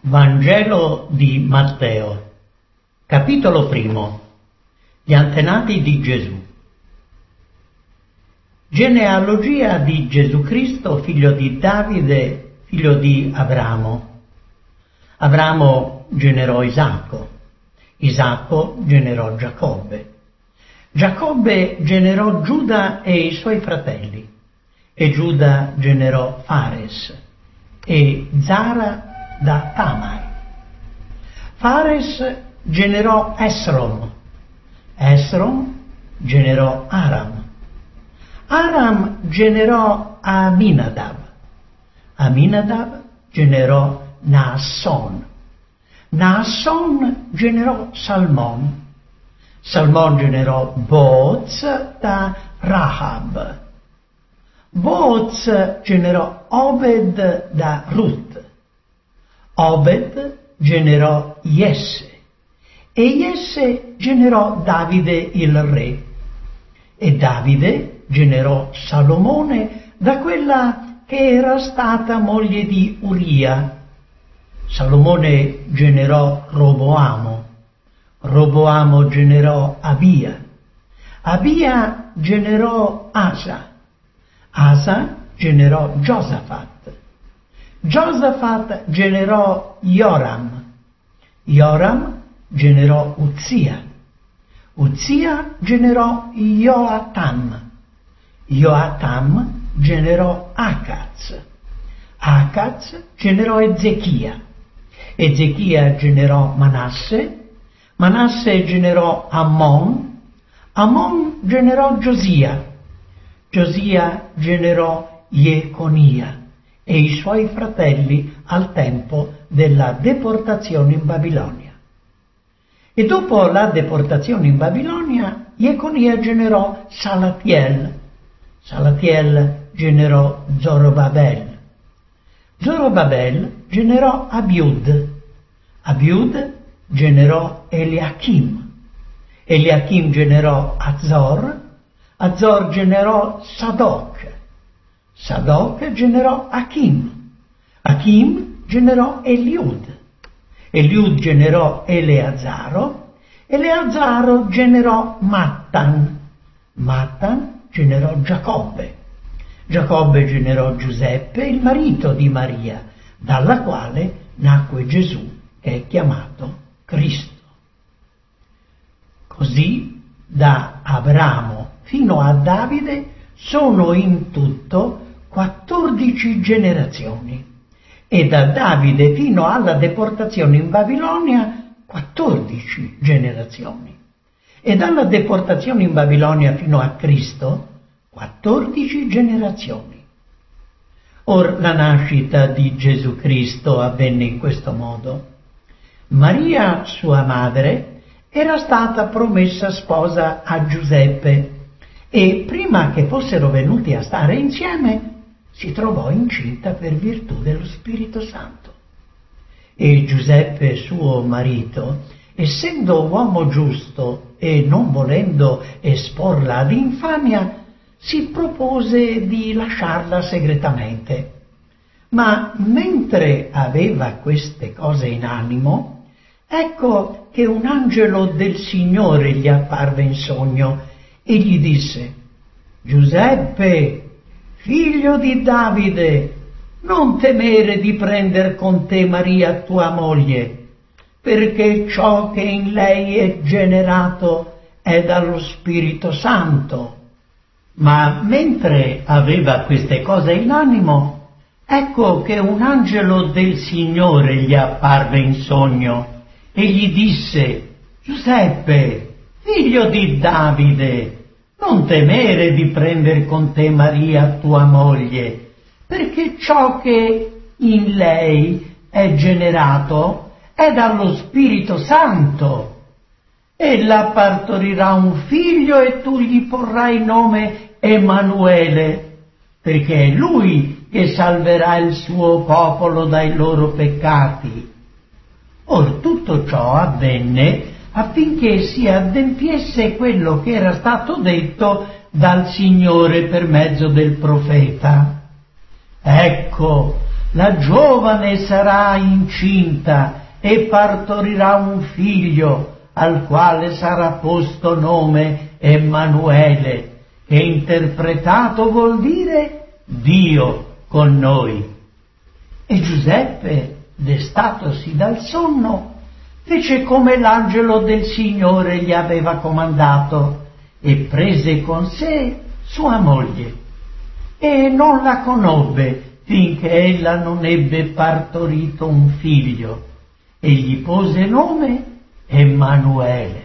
Vangelo di Matteo, capitolo 1. Gli antenati di Gesù. Genealogia di Gesù Cristo, figlio di Davide, figlio di Abramo. Abramo generò Isacco, Isacco generò Giacobbe, Giacobbe generò Giuda e i suoi fratelli, e Giuda generò Fares e Zara da Tamar. Fares generò Esrom, Esrom generò Aram, Aram generò Aminadab, Aminadab generò Naasson, Naasson generò Salmon, Salmon generò Booz da Rahab, Booz generò Obed da Ruth, Obed generò Jesse, e Jesse generò Davide il re, e Davide generò Salomone da quella che era stata moglie di Uria. Salomone generò Roboamo, Roboamo generò Abia, Abia generò Asa, Asa generò Giosafat, Giosafat generò Joram, Joram generò Uzia, Uzia generò Joatam, Joatam generò Acaz, Acaz generò Ezechia, Ezechia generò Manasse, Manasse generò Ammon, Ammon generò Giosia, Giosia generò Jeconia e i suoi fratelli al tempo della deportazione in Babilonia. E dopo la deportazione in Babilonia, Jeconia generò Salatiel, Salatiel generò Zorobabel, Zorobabel generò Abiud, Abiud generò Eliachim, Eliachim generò Azor, Azor generò Sadoc, Sadoc generò Achim, Achim generò Eliud, Eliud generò Eleazaro, Eleazaro generò Mattan, Mattan generò Giacobbe, Giacobbe generò Giuseppe, il marito di Maria, dalla quale nacque Gesù, che è chiamato Cristo. Così da Abramo fino a Davide sono in tutto 14 generazioni, e da Davide fino alla deportazione in Babilonia 14 generazioni, e dalla deportazione in Babilonia fino a Cristo 14 generazioni. Or la nascita di Gesù Cristo avvenne in questo modo. Maria, sua madre, era stata promessa sposa a Giuseppe, e prima che fossero venuti a stare insieme si trovò incinta per virtù dello Spirito Santo. E Giuseppe, suo marito, essendo uomo giusto e non volendo esporla ad infamia, si propose di lasciarla segretamente. Ma mentre aveva queste cose in animo, ecco che un angelo del Signore gli apparve in sogno e gli disse: Giuseppe, figlio di Davide, non temere di prender con te Maria tua moglie, perché ciò che in lei è generato è dallo Spirito Santo. Ma mentre aveva queste cose in animo, ecco che un angelo del Signore gli apparve in sogno e gli disse: Giuseppe, figlio di Davide, non temere di prendere con te Maria tua moglie, perché ciò che in lei è generato è dallo Spirito Santo. Ella partorirà un figlio e tu gli porrai nome Emanuele, perché è lui che salverà il suo popolo dai loro peccati. Or tutto ciò avvenne affinché si adempiesse quello che era stato detto dal Signore per mezzo del profeta. Ecco, la giovane sarà incinta e partorirà un figlio, al quale sarà posto nome Emanuele, che interpretato vuol dire Dio con noi. E Giuseppe, destatosi dal sonno, fece come l'angelo del Signore gli aveva comandato e prese con sé sua moglie. E non la conobbe finché ella non ebbe partorito un figlio, e gli pose nome Emanuele.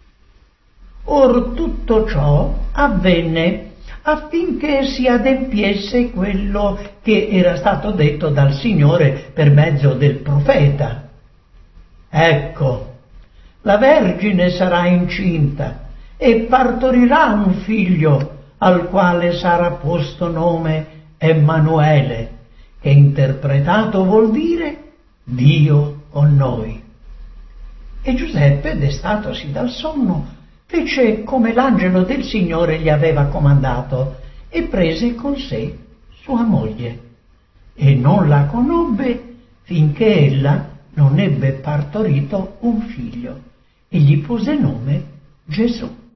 Or tutto ciò avvenne affinché si adempiesse quello che era stato detto dal Signore per mezzo del profeta. Ecco, la Vergine sarà incinta e partorirà un figlio, al quale sarà posto nome Emanuele, che interpretato vuol dire Dio con noi. E Giuseppe, destatosi dal sonno, fece come l'angelo del Signore gli aveva comandato e prese con sé sua moglie, e non la conobbe finché ella non ebbe partorito un figlio, e gli pose nome Gesù.